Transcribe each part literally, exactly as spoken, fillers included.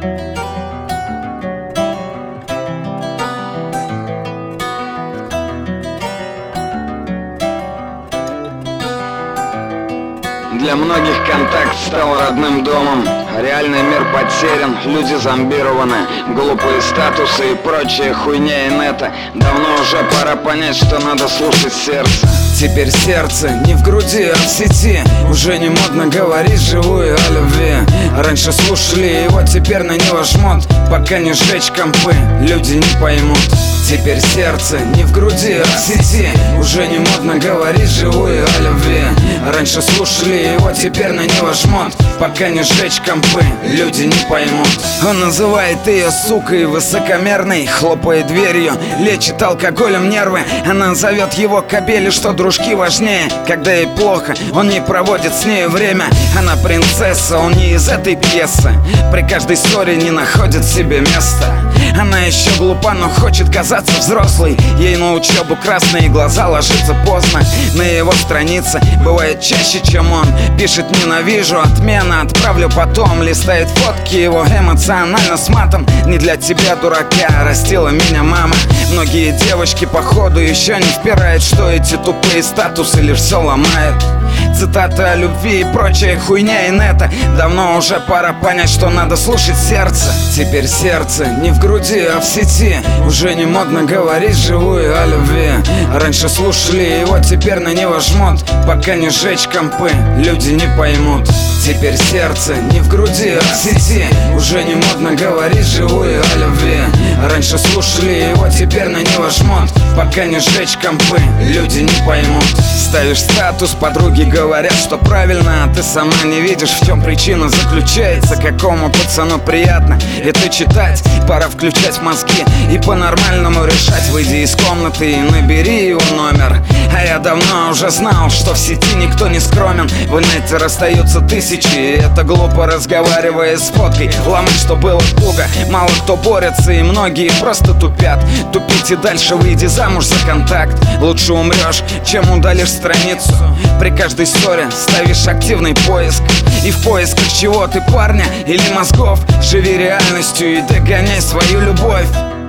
Для многих контакт стал родным домом. Реальный мир потерян, люди зомбированы. Глупые статусы и прочая хуйня инета. Давно уже пора понять, что надо слушать сердце. Теперь сердце не в груди, а в сети. Уже не модно говорить живую о любви. Раньше слушали его, теперь на него жмут. Пока не сжечь компы, люди не поймут. Теперь сердце не в груди, а в сети. Уже не модно говорить живую о любви. Раньше слушали его, теперь на него жмут. Пока не сжечь компы, люди не поймут. Он называет ее сукой высокомерной, хлопает дверью, лечит алкоголем нервы. Она зовет его к кобели, что дружки важнее. Когда ей плохо, он не проводит с ней время. Она принцесса, он не из этой пьесы. При каждой ссоре не находит себе места. Она еще глупа, но хочет казаться взрослой. Ей на учебу красные глаза ложится поздно. На его странице бывает чаще, чем он. Пишет: ненавижу, отмена, отправлю потом. Листает фотки его эмоционально с матом. Не для тебя, дурака, растила меня мама. Многие девочки походу еще не впирают, что эти тупые статусы лишь все ломают. Цитаты о любви и прочая хуйня инета. Давно уже пора понять, что надо слушать сердце. Теперь сердце не в груди, а в сети. Уже не модно говорить живую о любви. Раньше слушали его, теперь на него жмут. Пока не сжечь компы, люди не поймут. Теперь сердце не в груди, а в сети. Уже не модно говорить живую о любви. Раньше слушали его, теперь на него жмут. Пока не сжечь компы, люди не поймут. Ставишь статус, подруги говорят, что правильно, а ты сама не видишь, в чем причина заключается. Какому пацану приятно это читать? Пора включать мозги и по-нормальному решать. Выйди из комнаты и набери его номер. А я давно уже знал, что в сети никто не скромен. В инете расстаются тысячи, и это глупо, разговаривая с фоткой. Ломать, что было туго, мало кто борется, и многие просто тупят. Тупить и дальше выйди замуж за контакт. Лучше умрешь, чем удалишь страницу. При каждой ссоре ставишь активный поиск. И в поисках чего ты, парня или мозгов? Живи реальностью и догоняй свою любовь.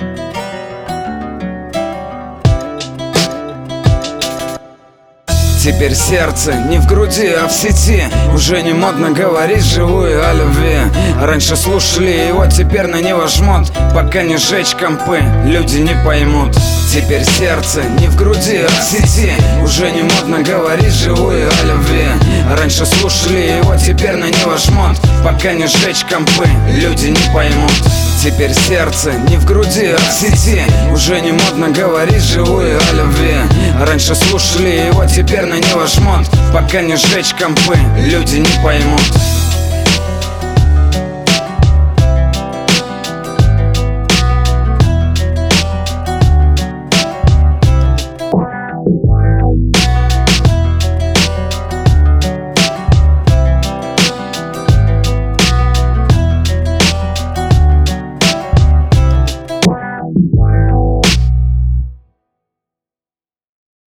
Теперь сердце не в груди, а в сети. Уже не модно говорить живую о любви. Раньше слушали его, теперь на него жмут. Пока не сжечь компы, люди не поймут. Теперь сердце не в груди, а в сети. Уже не модно говорить живую о любви. Раньше слушали его, теперь на него жмут. Пока не сжечь компы, люди не поймут. Теперь сердце не в груди, а в сети. Уже не модно говорить живую о любви. Раньше слушали его, теперь на него жмут. Пока не сжечь компы, люди не поймут.